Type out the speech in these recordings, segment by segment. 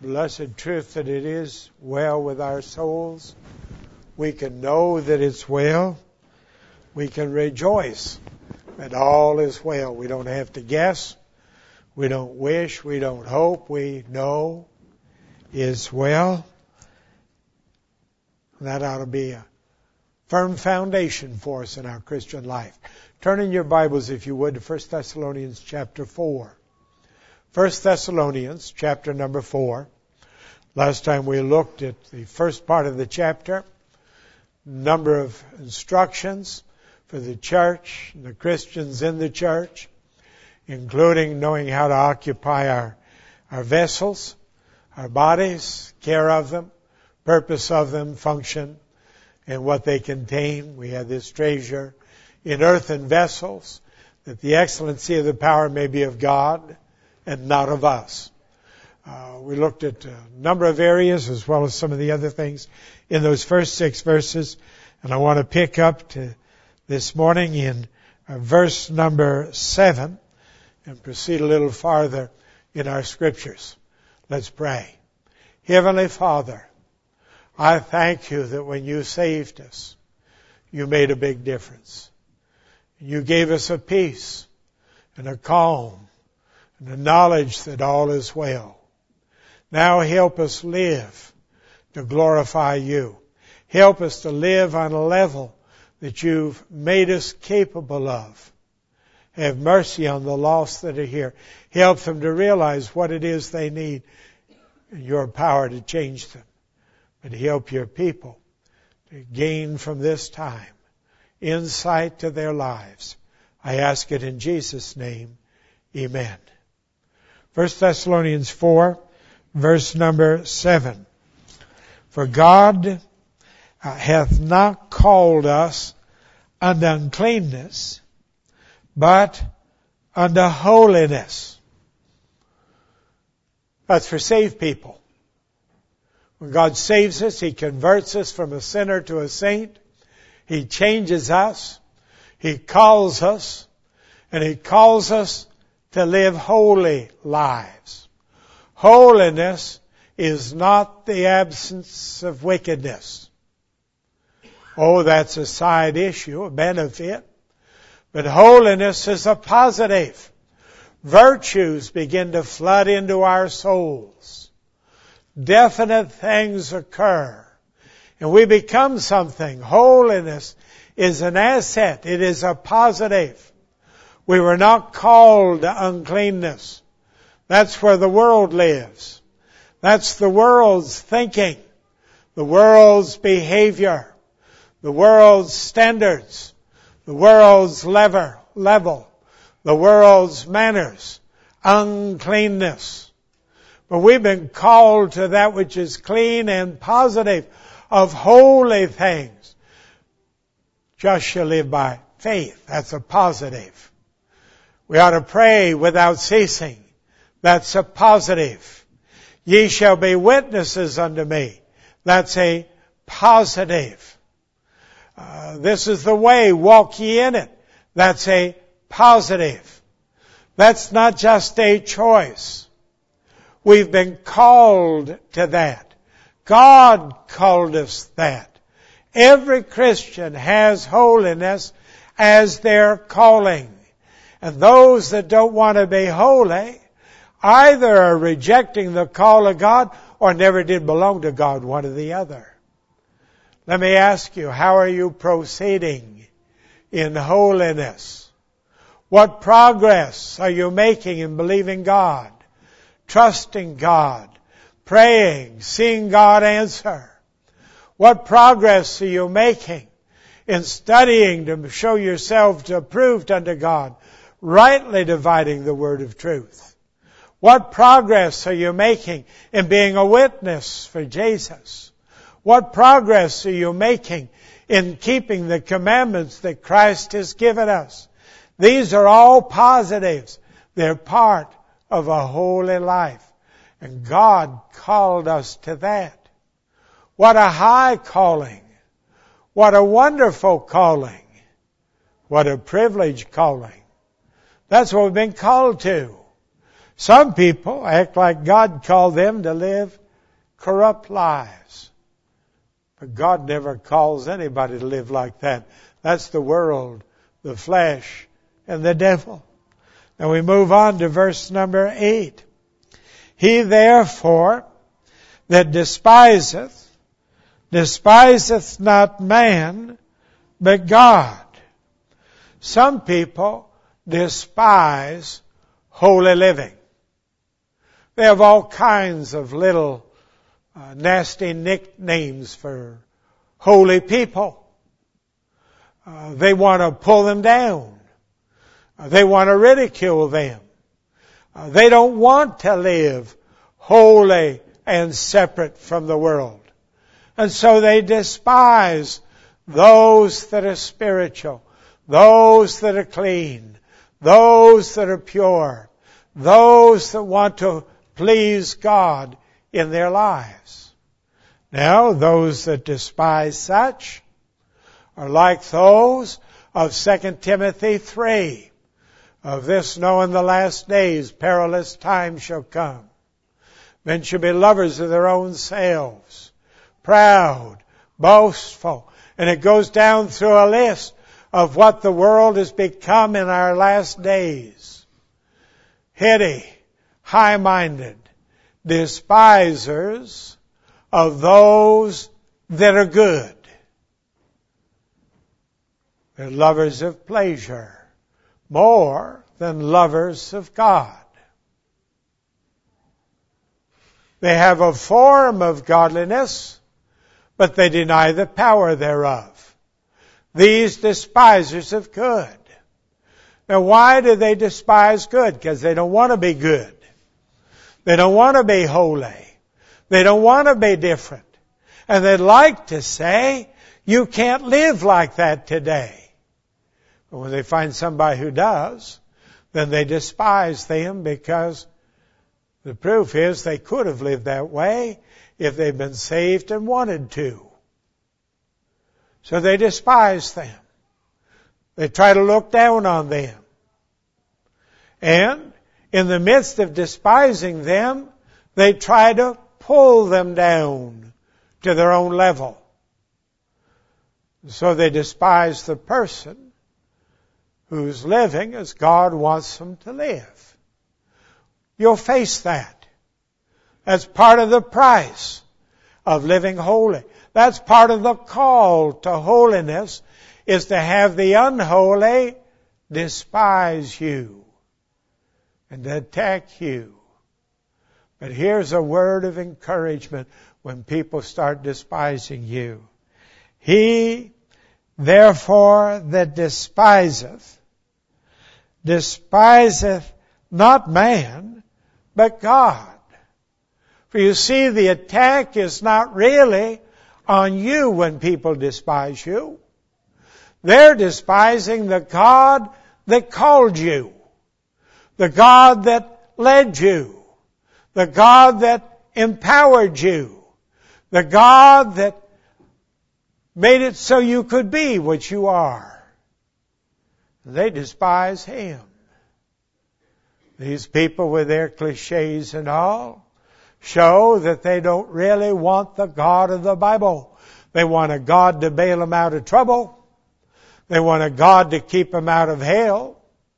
Blessed truth that it is well with our souls. We can know that it's well. We can rejoice that all is well. We don't have to guess. We don't wish. We don't hope. We know is well. That ought to be a firm foundation for us in our Christian life. Turn in your Bibles, if you would, to 1 Thessalonians chapter 4. 1 Thessalonians chapter number 4. Last time we looked at the first part of the chapter, number of instructions for the church, the Christians in the church, including knowing how to occupy our vessels, our bodies, care of them, purpose of them, function, and what they contain. We have this treasure in earthen vessels, that the excellency of the power may be of God and not of us. We looked at a number of areas as well as some of the other things in those first 6 verses. And I want to pick up to this morning in verse number 7 and proceed a little farther in our scriptures. Let's pray. Heavenly Father, I thank you that when you saved us, you made a big difference. You gave us a peace and a calm and a knowledge that all is well. Now help us live to glorify you. Help us to live on a level that you've made us capable of. Have mercy on the lost that are here. Help them to realize what it is they need and your power to change them. But help your people to gain from this time insight to their lives. I ask it in Jesus' name. Amen. 1 Thessalonians 4, verse number 7. For God hath not called us unto uncleanness, but unto holiness. That's for saved people. When God saves us, He converts us from a sinner to a saint. He changes us. He calls us. And He calls us to live holy lives. Holiness is not the absence of wickedness. Oh, that's a side issue, a benefit. But holiness is a positive. Virtues begin to flood into our souls. Definite things occur. And we become something. Holiness is an asset. It is a positive. We were not called to uncleanness. That's where the world lives. That's the world's thinking, the world's behavior, the world's standards, the world's level, the world's manners, uncleanness. But we've been called to that which is clean and positive, of holy things. Just shall live by faith. That's a positive. We ought to pray without ceasing. That's a positive. Ye shall be witnesses unto me. That's a positive. This is the way. Walk ye in it. That's a positive. That's not just a choice. We've been called to that. God called us that. Every Christian has holiness as their calling. And those that don't want to be holy either are rejecting the call of God or never did belong to God, one or the other. Let me ask you, how are you proceeding in holiness? What progress are you making in believing God, trusting God, praying, seeing God answer? What progress are you making in studying to show yourself approved unto God, rightly dividing the word of truth? What progress are you making in being a witness for Jesus? What progress are you making in keeping the commandments that Christ has given us? These are all positives. They're part of a holy life. And God called us to that. What a high calling. What a wonderful calling. What a privileged calling. That's what we've been called to. Some people act like God called them to live corrupt lives. But God never calls anybody to live like that. That's the world, the flesh, and the devil. Now we move on to verse number 8. He therefore that despiseth not man, but God. Some people despise holy living. They have all kinds of little nasty nicknames for holy people. They want to pull them down. They want to ridicule them. They don't want to live holy and separate from the world. And so they despise those that are spiritual, those that are clean, those that are pure, those that want to please God in their lives. Now, those that despise such are like those of 2 Timothy 3. Of this know in the last days perilous times shall come. Men shall be lovers of their own selves, proud, boastful. And it goes down through a list of what the world has become in our last days. Heady, high-minded, despisers of those that are good. They're lovers of pleasure more than lovers of God. They have a form of godliness, but they deny the power thereof. These despisers of good. Now, why do they despise good? Because they don't want to be good. They don't want to be holy. They don't want to be different. And they'd like to say, you can't live like that today. But when they find somebody who does, then they despise them, because the proof is they could have lived that way if they'd been saved and wanted to. So they despise them. They try to look down on them. And in the midst of despising them, they try to pull them down to their own level. So they despise the person who's living as God wants them to live. You'll face that. That's part of the price of living holy. That's part of the call to holiness, is to have the unholy despise you and to attack you. But here's a word of encouragement when people start despising you. He, therefore, that despiseth not man, but God. For you see, the attack is not really on you when people despise you. They're despising the God that called you, the God that led you, the God that empowered you, the God that made it so you could be what you are. They despise Him. These people with their cliches and all show that they don't really want the God of the Bible. They want a God to bail them out of trouble. They want a God to keep them out of hell.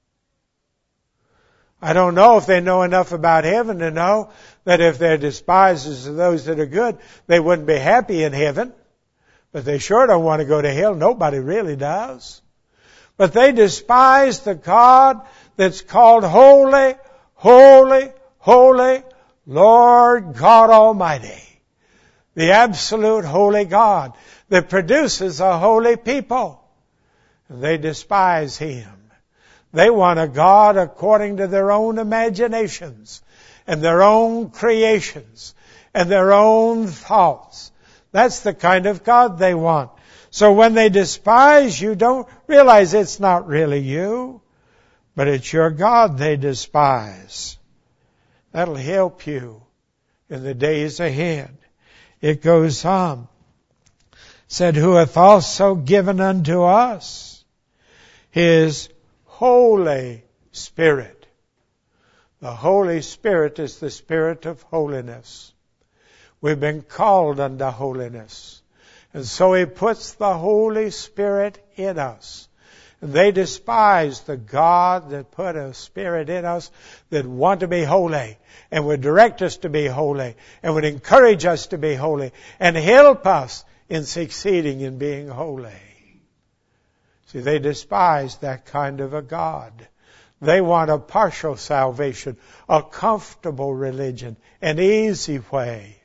I don't know if they know enough about heaven to know that if they're despisers of those that are good, they wouldn't be happy in heaven. But they sure don't want to go to hell. Nobody really does. But they despise the God that's called holy, holy, holy, Lord God Almighty. The absolute holy God that produces a holy people. And they despise Him. They want a God according to their own imaginations and their own creations and their own thoughts. That's the kind of God they want. So when they despise you, don't realize it's not really you, but it's your God they despise. That'll help you in the days ahead. It goes on. It said, who hath also given unto us His Holy Spirit. The Holy Spirit is the Spirit of holiness. We've been called unto holiness. And so He puts the Holy Spirit in us. And they despise the God that put a Spirit in us that want to be holy and would direct us to be holy and would encourage us to be holy and help us in succeeding in being holy. See, they despise that kind of a God. They want a partial salvation, a comfortable religion, an easy way.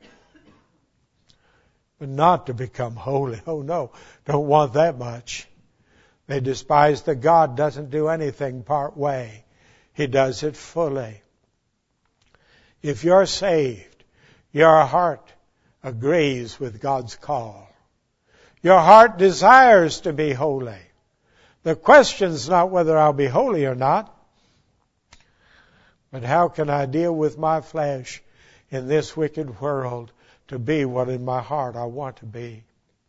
But not to become holy. Oh no, don't want that much. They despise that God doesn't do anything part way. He does it fully. If you're saved, your heart agrees with God's call. Your heart desires to be holy. The question's not whether I'll be holy or not, but how can I deal with my flesh in this wicked world to be what in my heart I want to be.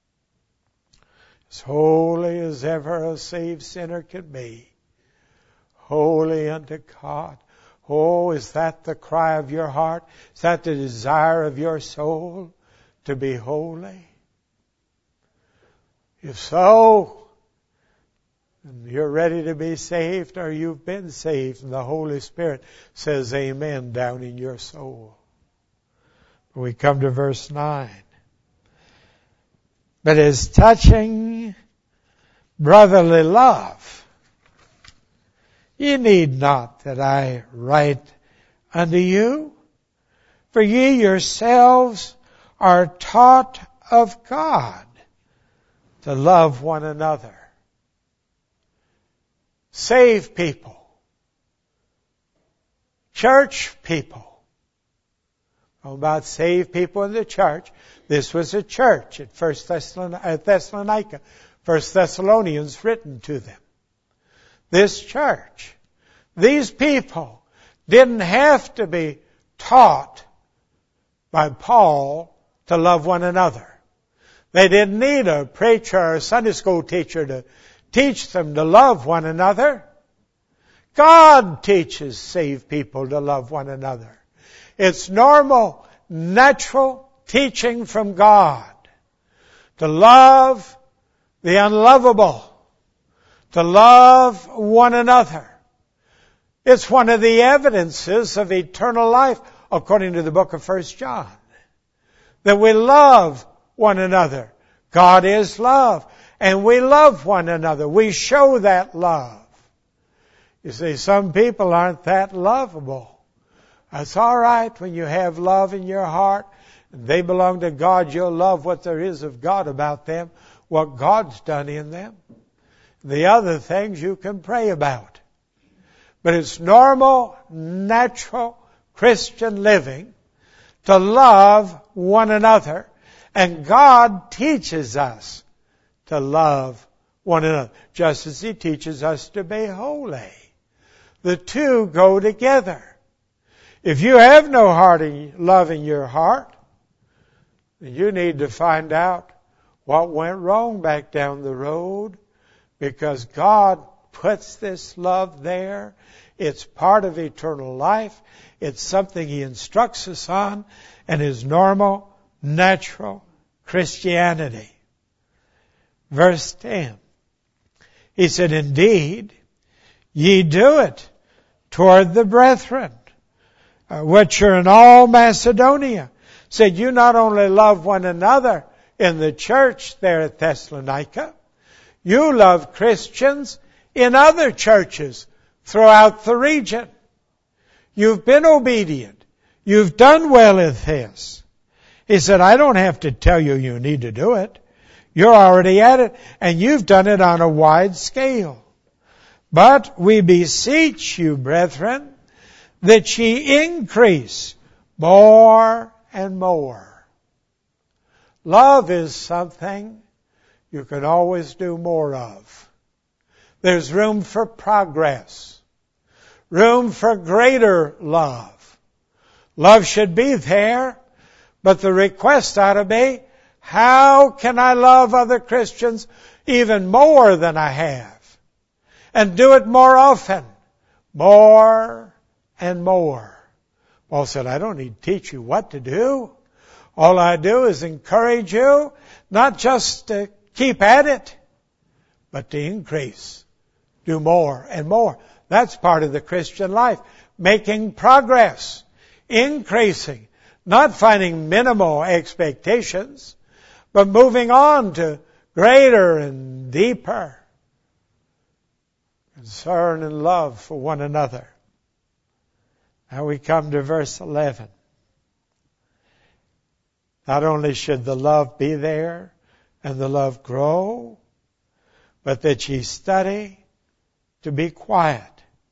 As holy as ever a saved sinner can be. Holy unto God. Oh, is that the cry of your heart? Is that the desire of your soul to be holy? If so, and you're ready to be saved or you've been saved and the Holy Spirit says amen down in your soul. We come to verse 9. But as touching brotherly love, ye need not that I write unto you, for ye yourselves are taught of God to love one another. Saved people, church people. About saved people in the church. This was a church at Thessalonica. 1 Thessalonians written to them. This church. These people didn't have to be taught by Paul to love one another. They didn't need a preacher or a Sunday school teacher to teach them to love one another. God teaches saved people to love one another. It's normal, natural teaching from God to love the unlovable, to love one another. It's one of the evidences of eternal life, according to the book of 1 John, that we love one another. God is love, and we love one another. We show that love. You see, some people aren't that lovable. It's all right when you have love in your heart. They belong to God. You'll love what there is of God about them, what God's done in them. The other things you can pray about. But it's normal, natural Christian living to love one another. And God teaches us to love one another, just as He teaches us to be holy. The two go together. If you have no love in your heart, then you need to find out what went wrong back down the road, because God puts this love there. It's part of eternal life. It's something He instructs us on and is normal, natural Christianity. Verse 10. He said, indeed, ye do it toward the brethren, which are in all Macedonia. Said you not only love one another in the church there at Thessalonica, you love Christians in other churches throughout the region. You've been obedient. You've done well in this. He said, I don't have to tell you you need to do it. You're already at it, and you've done it on a wide scale. But we beseech you, brethren, that ye increase more and more. Love is something you can always do more of. There's room for progress. Room for greater love. Love should be there, but the request ought to be, how can I love other Christians even more than I have? And do it more often. More and more. Paul said, I don't need to teach you what to do. All I do is encourage you, not just to keep at it, but to increase. Do more and more. That's part of the Christian life. Making progress. Increasing. Not finding minimal expectations, but moving on to greater and deeper concern and love for one another. Now we come to verse 11. Not only should the love be there and the love grow, but that ye study to be quiet.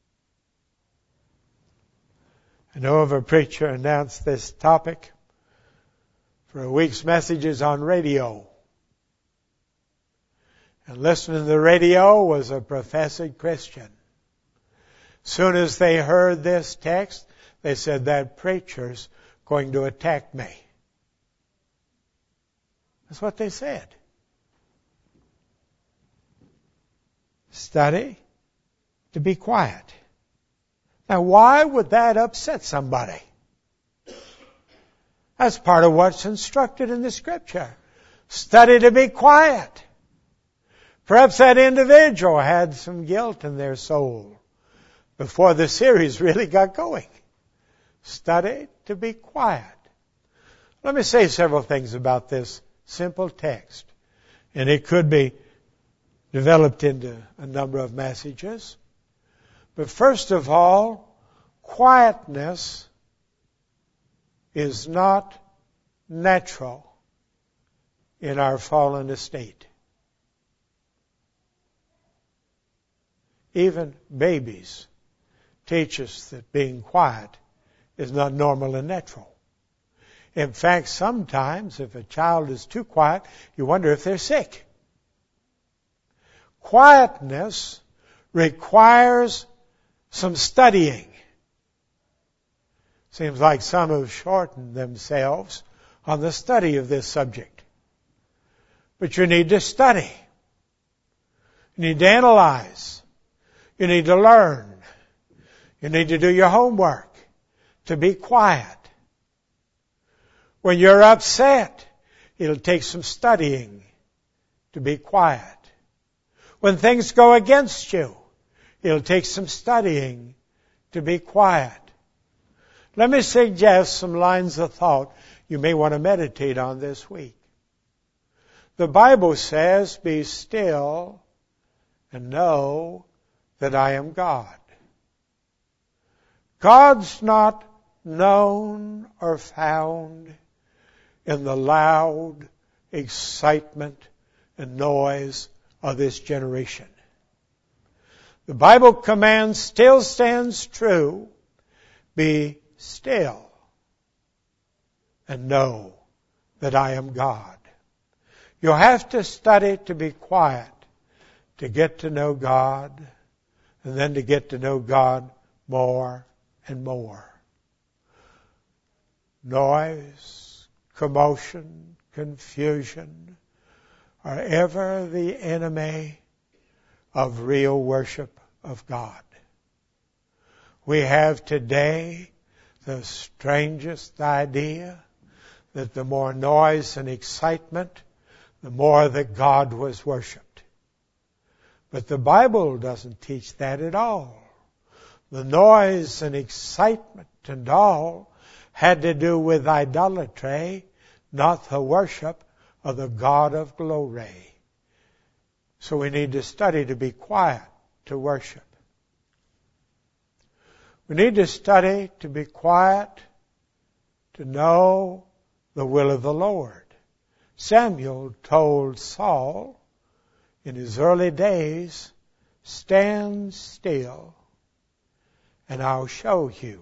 I know of a preacher announced this topic for a week's messages on radio. And listening to the radio was a professed Christian. Soon as they heard this text, they said, that preacher's going to attack me. That's what they said. Study to be quiet. Now, why would that upset somebody? That's part of what's instructed in the Scripture. Study to be quiet. Perhaps that individual had some guilt in their soul before the series really got going. Study to be quiet. Let me say several things about this simple text, and it could be developed into a number of messages. But first of all, quietness is not natural in our fallen estate. Even babies teach us that being quiet is not normal and natural. In fact, sometimes if a child is too quiet, you wonder if they're sick. Quietness requires some studying. Seems like some have shortened themselves on the study of this subject. But you need to study. You need to analyze. You need to learn. You need to do your homework. To be quiet. When you're upset, it'll take some studying to be quiet. When things go against you, it'll take some studying to be quiet. Let me suggest some lines of thought you may want to meditate on this week. The Bible says, be still and know that I am God. God's not known or found in the loud excitement and noise of this generation. The Bible command still stands true. Be still and know that I am God. You'll have to study to be quiet to get to know God, and then to get to know God more and more. Noise, commotion, confusion are ever the enemy of real worship of God. We have today the strangest idea that the more noise and excitement, the more that God was worshipped. But the Bible doesn't teach that at all. The noise and excitement and all had to do with idolatry, not the worship of the God of glory. So we need to study to be quiet, to worship. We need to study to be quiet, to know the will of the Lord. Samuel told Saul in his early days, stand still and I'll show you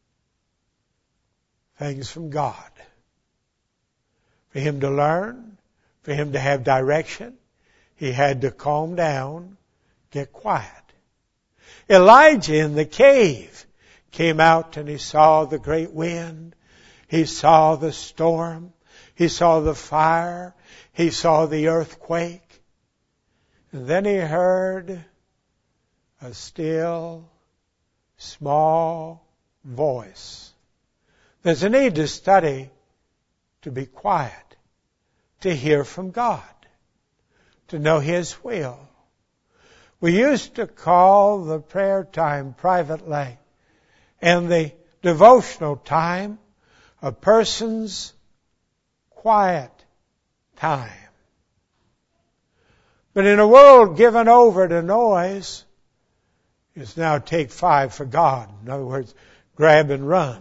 things from God. For him to learn, for him to have direction, he had to calm down, get quiet. Elijah in the cave came out and he saw the great wind. He saw the storm. He saw the fire. He saw the earthquake. And then he heard a still, small voice. There's a need to study to be quiet, to hear from God, to know His will. We used to call the prayer time privately and the devotional time a person's quiet time. But in a world given over to noise, it's now take 5 for God. In other words, grab and run.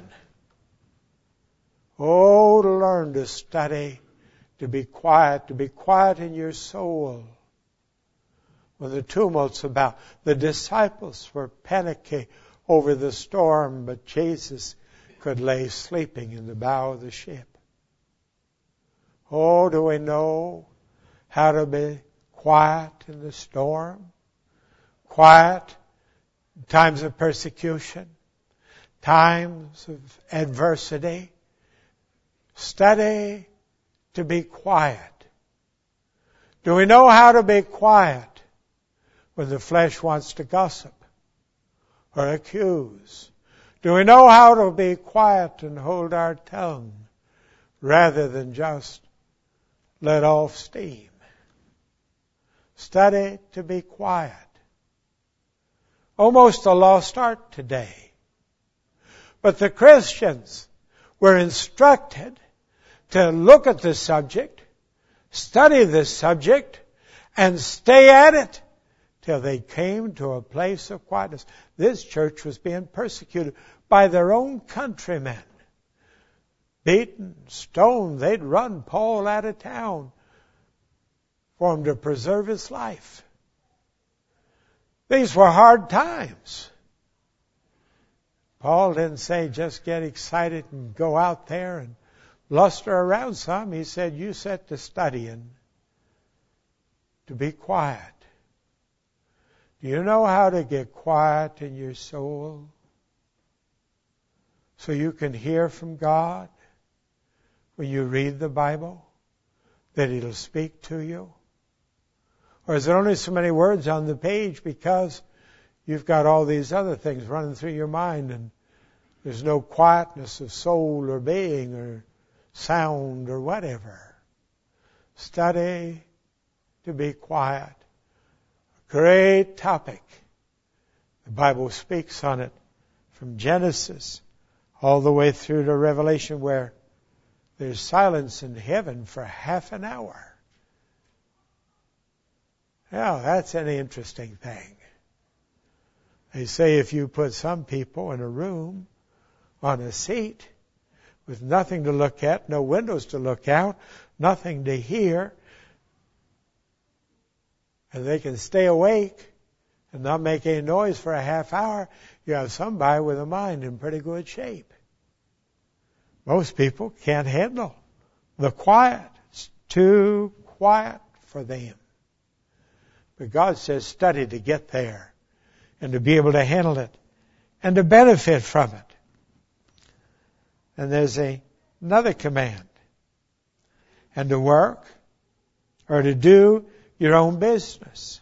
Oh, to learn to study, to be quiet in your soul. When the tumult's about, the disciples were panicky over the storm, but Jesus could lay sleeping in the bow of the ship. Oh, do we know how to be quiet in the storm? Quiet in times of persecution, times of adversity. Study to be quiet. Do we know how to be quiet when the flesh wants to gossip or accuse? Do we know how to be quiet and hold our tongue rather than just let off steam? Study to be quiet. Almost a lost art today. But the Christians were instructed to look at the subject, study the subject, and stay at it till they came to a place of quietness. This church was being persecuted by their own countrymen. Beaten, stoned, they'd run Paul out of town for him to preserve his life. These were hard times. Paul didn't say just get excited and go out there and luster around some. He said you set to studying to be quiet. Do you know how to get quiet in your soul so you can hear from God when you read the Bible, that He'll speak to you? Or is there only so many words on the page because you've got all these other things running through your mind and there's no quietness of soul or being or sound or whatever? Study to be quiet. A great topic. The Bible speaks on it from Genesis all the way through to Revelation, where there's silence in heaven for half an hour. Now, that's an interesting thing. They say if you put some people in a room on a seat with nothing to look at, no windows to look out, nothing to hear, and they can stay awake and not make any noise for a half hour, you have somebody with a mind in pretty good shape. Most people can't handle the quiet. It's too quiet for them. But God says study to get there and to be able to handle it and to benefit from it. And there's another command. And to work or to do your own business.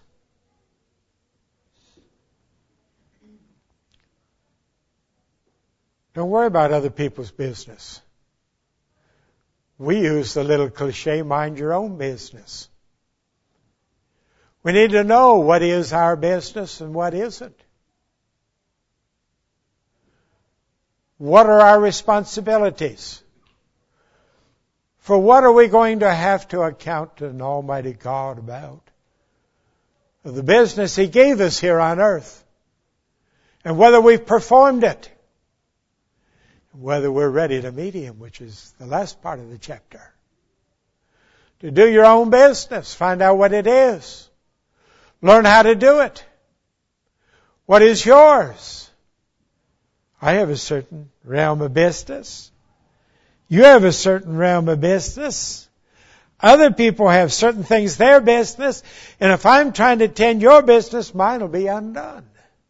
Don't worry about other people's business. We use the little cliche, mind your own business. We need to know what is our business and what isn't. What are our responsibilities? For what are we going to have to account to an Almighty God about? For the business He gave us here on earth. And whether we've performed it. Whether we're ready to meet Him, which is the last part of the chapter. To do your own business. Find out what it is. Learn how to do it. What is yours? I have a certain realm of business. You have a certain realm of business. Other people have certain things, their business. And if I'm trying to tend your business, mine will be undone.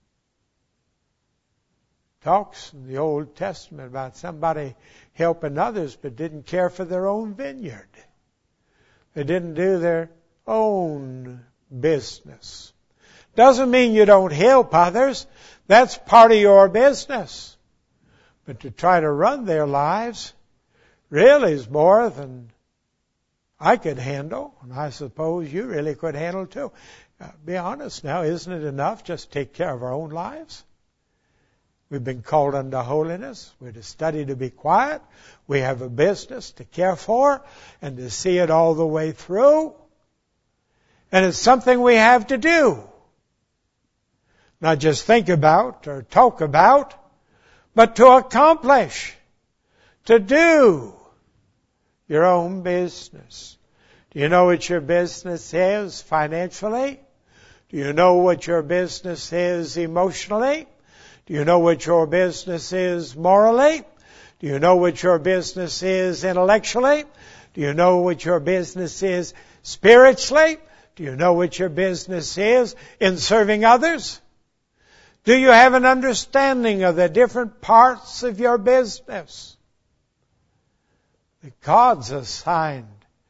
Talks in the Old Testament about somebody helping others but didn't care for their own vineyard. They didn't do their own business. Doesn't mean you don't help others. That's part of your business. But to try to run their lives really is more than I could handle, and I suppose you really could handle too. Be honest now, isn't it enough just to take care of our own lives? We've been called unto holiness. We're to study to be quiet. We have a business to care for and to see it all the way through. And it's something we have to do. Not just think about or talk about, but to accomplish, to do your own business. Do you know what your business is financially? Do you know what your business is emotionally? Do you know what your business is morally? Do you know what your business is intellectually? Do you know what your business is spiritually? Do you know what your business is in serving others? Do you have an understanding of the different parts of your business? The God's assigned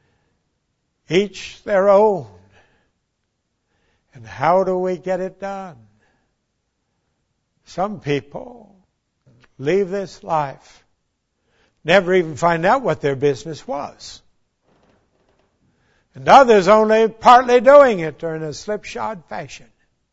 each their own. And how do we get it done? Some people leave this life, never even find out what their business was. And others only partly doing it or in a slipshod fashion.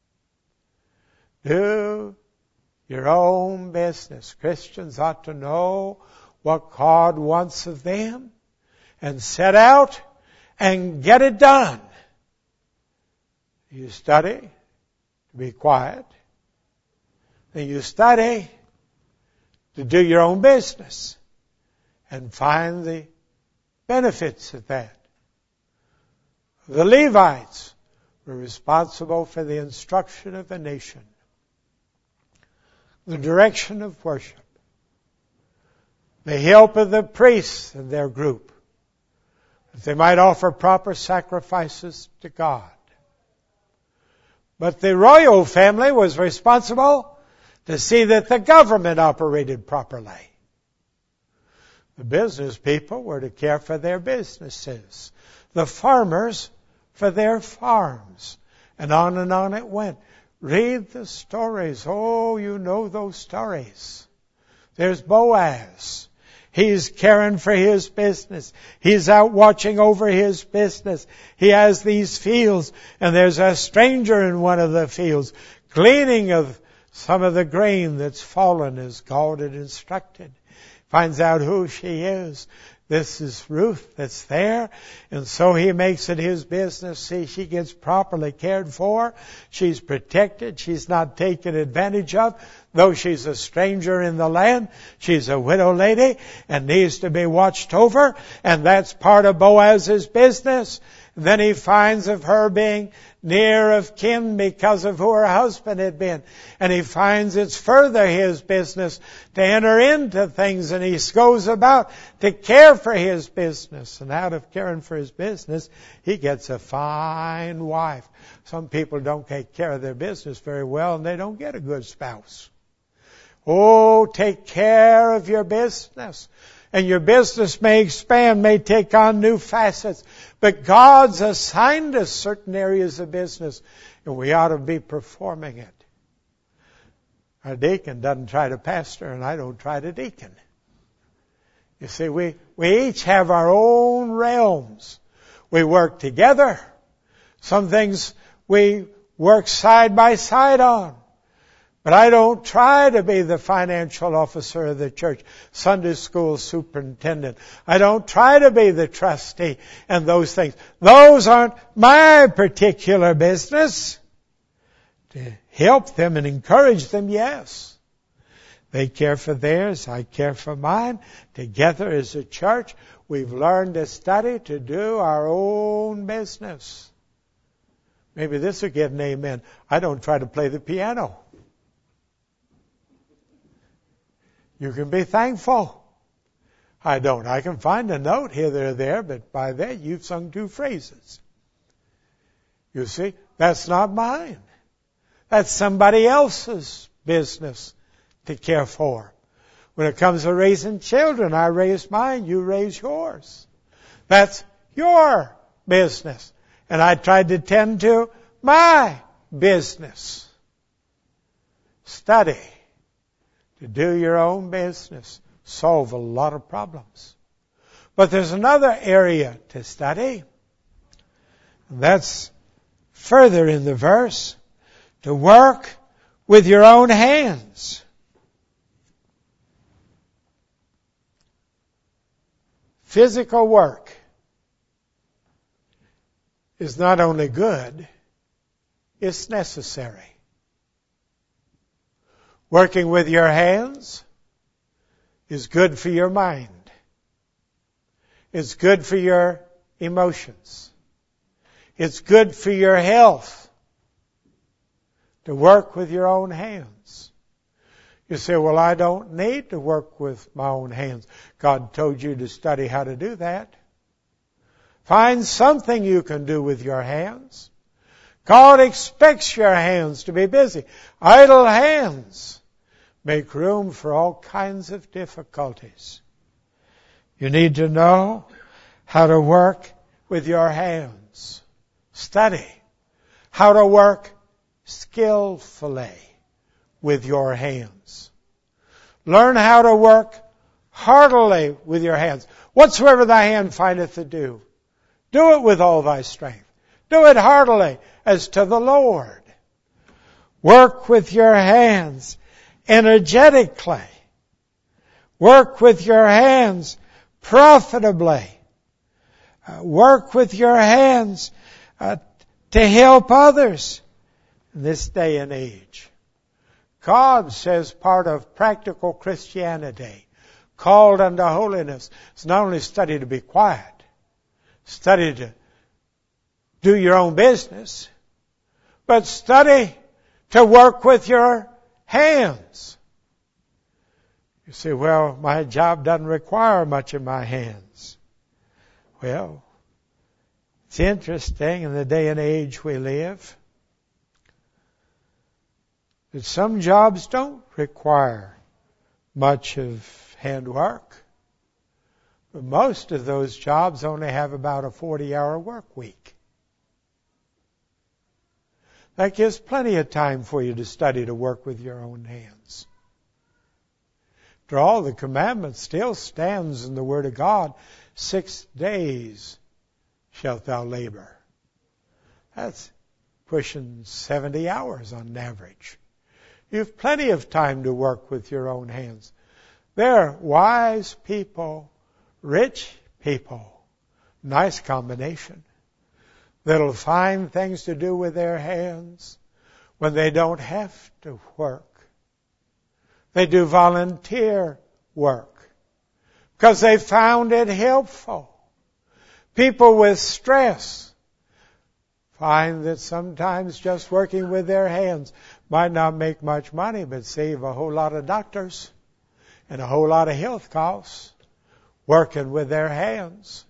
Do your own business. Christians ought to know what God wants of them and set out and get it done. You study to be quiet. Then you study to do your own business and find the benefits of that. The Levites were responsible for the instruction of the nation, the direction of worship, the help of the priests and their group, that they might offer proper sacrifices to God. But the royal family was responsible to see that the government operated properly. The business people were to care for their businesses. The farmers for their farms. And on it went. Read the stories. Oh, you know those stories. There's Boaz. He's caring for his business. He's out watching over his business. He has these fields, and there's a stranger in one of the fields, gleaning of some of the grain that's fallen as God had instructed. Finds out who she is. This is Ruth that's there. And so he makes it his business. See, she gets properly cared for. She's protected. She's not taken advantage of. Though she's a stranger in the land, she's a widow lady and needs to be watched over. And that's part of Boaz's business. Then he finds of her being near of kin because of who her husband had been. And he finds it's further his business to enter into things, and he goes about to care for his business. And out of caring for his business, he gets a fine wife. Some people don't take care of their business very well, and they don't get a good spouse. Oh, take care of your business. And your business may expand, may take on new facets. But God's assigned us certain areas of business, and we ought to be performing it. Our deacon doesn't try to pastor, and I don't try to deacon. You see, we each have our own realms. We work together. Some things we work side by side on. But I don't try to be the financial officer of the church, Sunday school superintendent. I don't try to be the trustee and those things. Those aren't my particular business. To help them and encourage them, yes. They care for theirs, I care for mine. Together as a church, we've learned to study to do our own business. Maybe this will get an amen. I don't try to play the piano. You can be thankful. I don't. I can find a note here or there, but by that you've sung 2 phrases. You see, that's not mine. That's somebody else's business to care for. When it comes to raising children, I raise mine, you raise yours. That's your business. And I tried to tend to my business. Study to do your own business, solve a lot of problems. But there's another area to study. And that's further in the verse. To work with your own hands. Physical work is not only good, it's necessary. Working with your hands is good for your mind. It's good for your emotions. It's good for your health to work with your own hands. You say, well, I don't need to work with my own hands. God told you to study how to do that. Find something you can do with your hands. God expects your hands to be busy. Idle hands make room for all kinds of difficulties. You need to know how to work with your hands. Study how to work skillfully with your hands. Learn how to work heartily with your hands. Whatsoever thy hand findeth to do, do it with all thy strength. Do it heartily as to the Lord. Work with your hands energetically. Work with your hands profitably. Work with your hands to help others in this day and age. God says part of practical Christianity, called unto holiness, is not only study to be quiet, study to do your own business, but study to work with your hands. You say, well, my job doesn't require much of my hands. Well, it's interesting in the day and age we live that some jobs don't require much of handwork. But most of those jobs only have about a 40-hour work week. That gives plenty of time for you to study to work with your own hands. After all, the commandment still stands in the Word of God. 6 days shalt thou labor. That's pushing 70 hours on average. You have plenty of time to work with your own hands. There are wise people, rich people, nice combination, that'll find things to do with their hands when they don't have to work. They do volunteer work because they found it helpful. People with stress find that sometimes just working with their hands might not make much money, but save a whole lot of doctors and a whole lot of health costs working with their hands.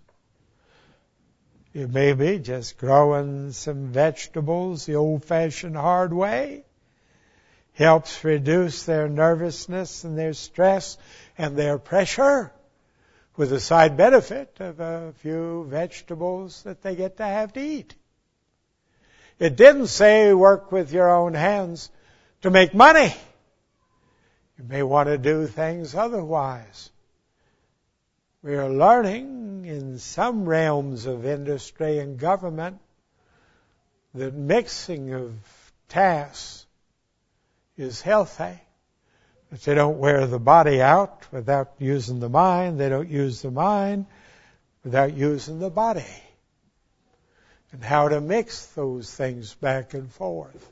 It may be just growing some vegetables the old-fashioned hard way. Helps reduce their nervousness and their stress and their pressure with the side benefit of a few vegetables that they get to have to eat. It didn't say work with your own hands to make money. You may want to do things otherwise. We are learning in some realms of industry and government that mixing of tasks is healthy. If they don't wear the body out without using the mind, they don't use the mind without using the body. And how to mix those things back and forth.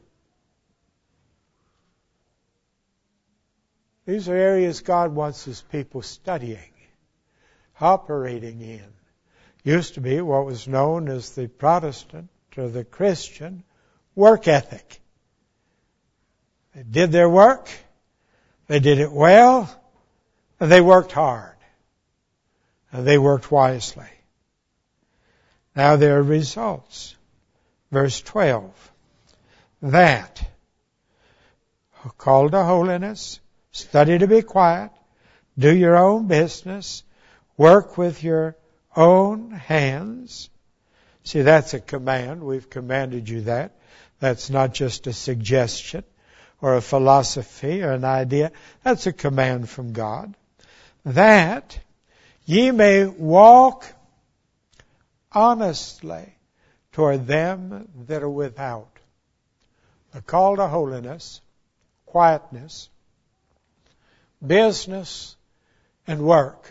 These are areas God wants His people studying, operating in. Used to be what was known as the Protestant or the Christian work ethic. They did their work, they did it well, and they worked hard, and they worked wisely. Now there are results. Verse 12. That, called to holiness, study to be quiet, do your own business, work with your own hands. See, that's a command. We've commanded you that. That's not just a suggestion or a philosophy or an idea. That's a command from God. That ye may walk honestly toward them that are without. A call to holiness, quietness, business, and work.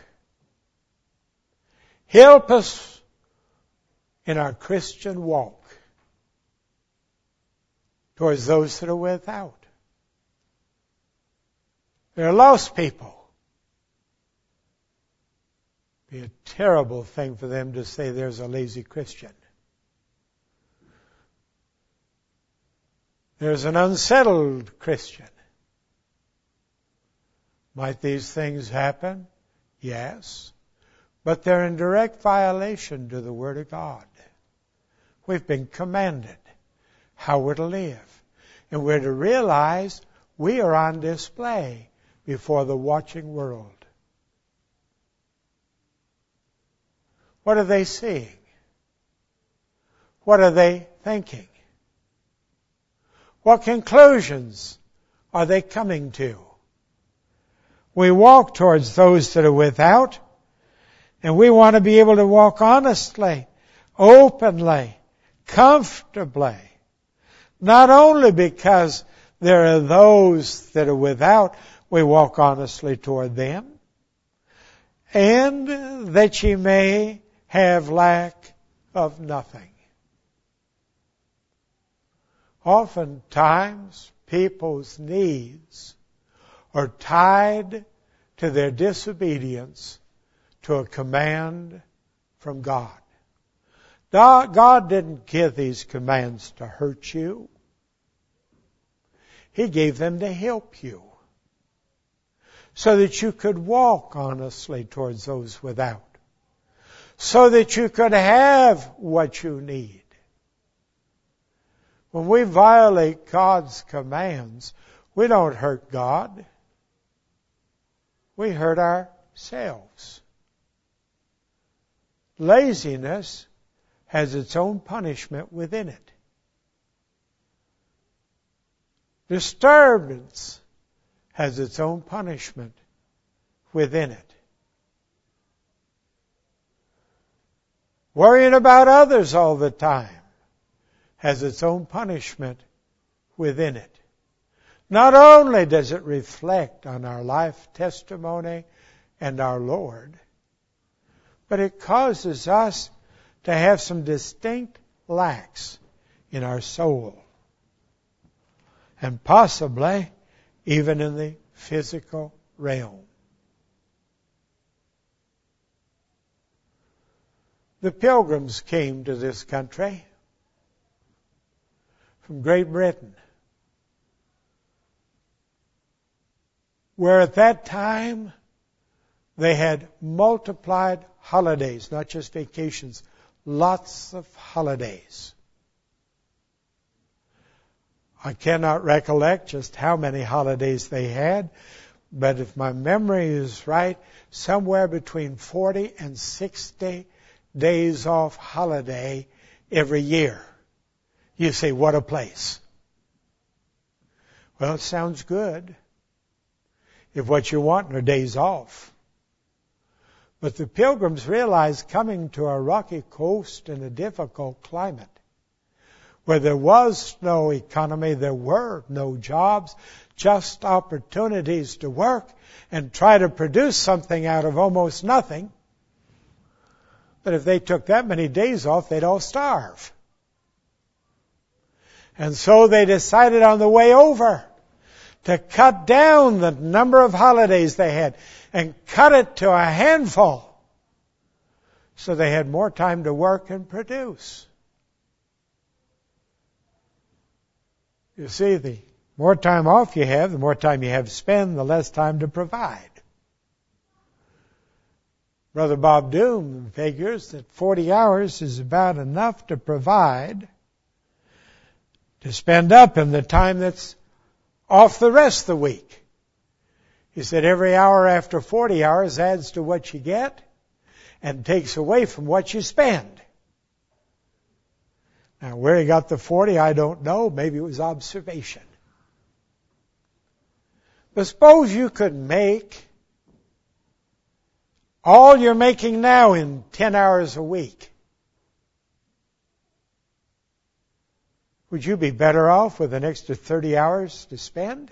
Help us in our Christian walk towards those that are without. There are lost people. It'd be a terrible thing for them to say there's a lazy Christian. There's an unsettled Christian. Might these things happen? Yes. But they're in direct violation to the Word of God. We've been commanded how we're to live. And we're to realize we are on display before the watching world. What are they seeing? What are they thinking? What conclusions are they coming to? We walk towards those that are without, and we want to be able to walk honestly, openly, comfortably. Not only because there are those that are without, we walk honestly toward them, and that ye may have lack of nothing. Oftentimes, people's needs are tied to their disobedience to a command from God. God didn't give these commands to hurt you. He gave them to help you, so that you could walk honestly towards those without, so that you could have what you need. When we violate God's commands, we don't hurt God. We hurt ourselves. Laziness has its own punishment within it. Disturbance has its own punishment within it. Worrying about others all the time has its own punishment within it. Not only does it reflect on our life testimony and our Lord, but it causes us to have some distinct lacks in our soul, and possibly even in the physical realm. The Pilgrims came to this country from Great Britain, where at that time they had multiplied holidays, not just vacations, lots of holidays. I cannot recollect just how many holidays they had, but if my memory is right, somewhere between 40 and 60 days off holiday every year. You say, what a place. Well, it sounds good if what you want are days off. But the Pilgrims realized coming to a rocky coast in a difficult climate, where there was no economy, there were no jobs, just opportunities to work and try to produce something out of almost nothing. But if they took that many days off, they'd all starve. And so they decided on the way over to cut down the number of holidays they had and cut it to a handful, so they had more time to work and produce. You see, the more time off you have, the more time you have to spend, the less time to provide. Brother Bob Doom figures that 40 hours is about enough to provide, to spend up in the time that's off the rest of the week. He said every hour after 40 hours adds to what you get and takes away from what you spend. Now, where he got the 40, I don't know. Maybe it was observation. But suppose you could make all you're making now in 10 hours a week. Would you be better off with an extra 30 hours to spend?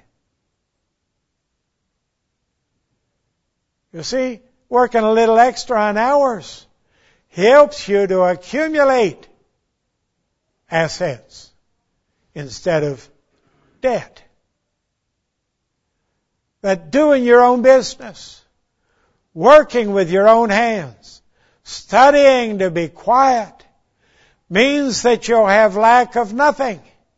You see, working a little extra on hours helps you to accumulate assets instead of debt. That doing your own business, working with your own hands, studying to be quiet, means that you'll have lack of nothing.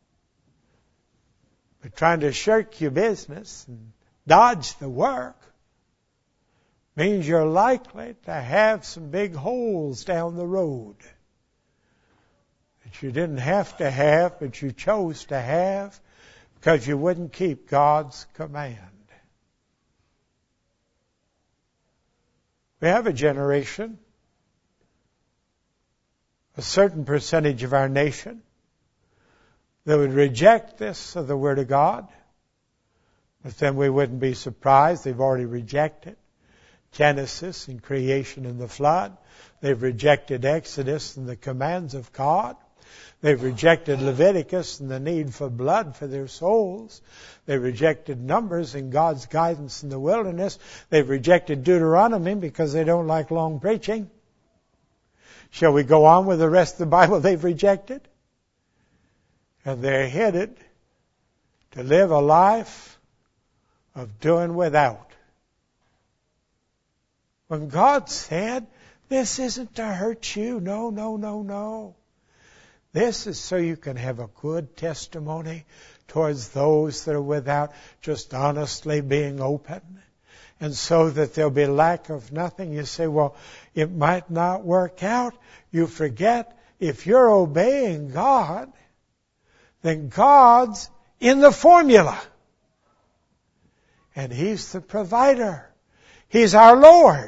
But trying to shirk your business and dodge the work means you're likely to have some big holes down the road that you didn't have to have, but you chose to have because you wouldn't keep God's command. We have a generation, a certain percentage of our nation, that would reject this of the Word of God. But then we wouldn't be surprised. They've already rejected Genesis and creation and the flood. They've rejected Exodus and the commands of God. They've rejected Leviticus and the need for blood for their souls. They've rejected Numbers and God's guidance in the wilderness. They've rejected Deuteronomy because they don't like long preaching. Shall we go on with the rest of the Bible they've rejected? And they're headed to live a life of doing without. When God said, this isn't to hurt you. No, no, no, no. This is so you can have a good testimony towards those that are without, just honestly being open. And so that there'll be lack of nothing. You say, well, it might not work out. You forget, if you're obeying God, then God's in the formula. And He's the provider. He's our Lord.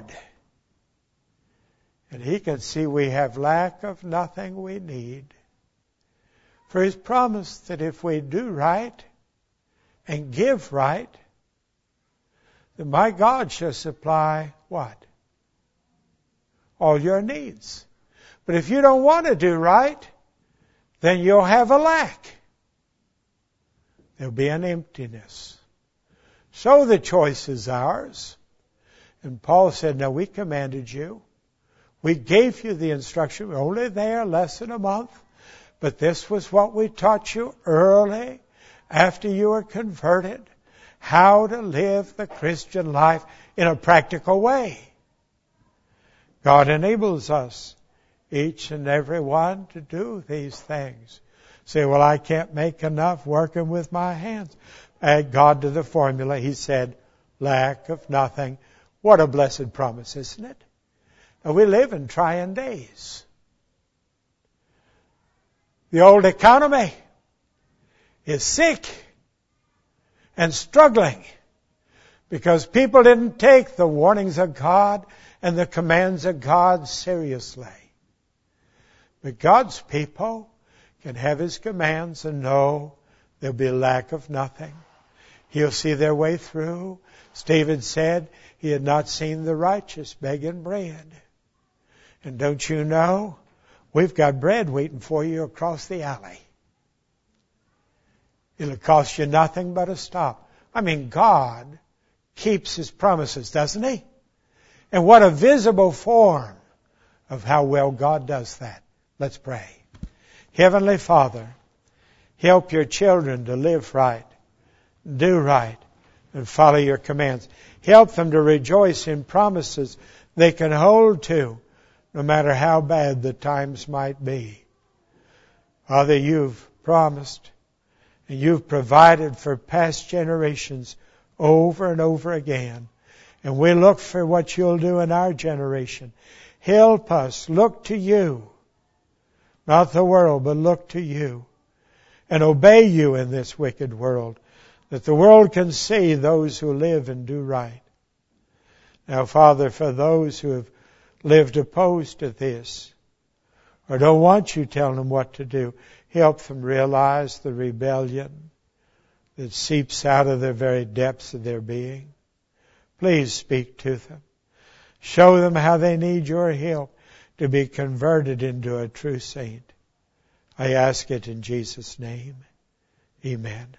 And He can see we have lack of nothing we need. For He's promised that if we do right and give right, then my God shall supply what? All your needs. But if you don't want to do right, then you'll have a lack. There'll be an emptiness. So the choice is ours. And Paul said, now we commanded you. We gave you the instruction. We're only there less than a month. But this was what we taught you early after you were converted. How to live the Christian life in a practical way. God enables us, each and every one, to do these things. Say, well, I can't make enough working with my hands. Add God to the formula. He said, lack of nothing. What a blessed promise, isn't it? And we live in trying days. The old economy is sick and struggling because people didn't take the warnings of God and the commands of God seriously. But God's people can have His commands and know there'll be lack of nothing. He'll see their way through. As David said, he had not seen the righteous begging bread. And don't you know, we've got bread waiting for you across the alley. It'll cost you nothing but a stop. I mean, God keeps His promises, doesn't He? And what a visible form of how well God does that. Let's pray. Heavenly Father, help your children to live right, do right, and follow your commands. Help them to rejoice in promises they can hold to, no matter how bad the times might be. Father, you've promised and you've provided for past generations over and over again. And we look for what you'll do in our generation. Help us look to you. Not the world, but look to you. And obey you in this wicked world, that the world can see those who live and do right. Now, Father, for those who have lived opposed to this, or don't want you telling them what to do, help them realize the rebellion, that seeps out of the very depths of their being. Please speak to them. Show them how they need your help to be converted into a true saint. I ask it in Jesus' name. Amen.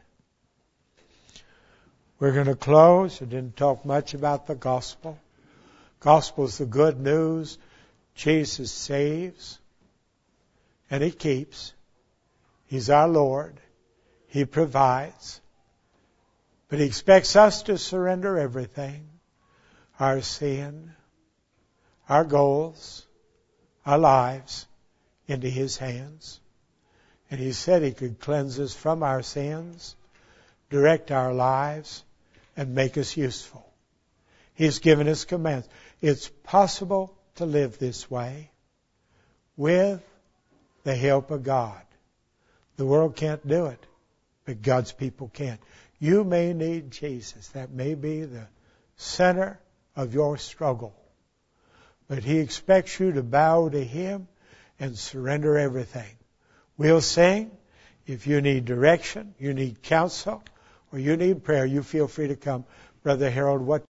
We're going to close. I didn't talk much about the gospel. Gospel is the good news. Jesus saves and He keeps. He's our Lord. He provides. But He expects us to surrender everything. Our sin, our goals, our lives into His hands. And He said He could cleanse us from our sins, direct our lives, and make us useful. He's given us commands. It's possible to live this way with the help of God. The world can't do it, but God's people can. You may need Jesus. That may be the center of your struggle. But He expects you to bow to Him and surrender everything. We'll sing. If you need direction, you need counsel, or you need prayer, you feel free to come. Brother Harold, what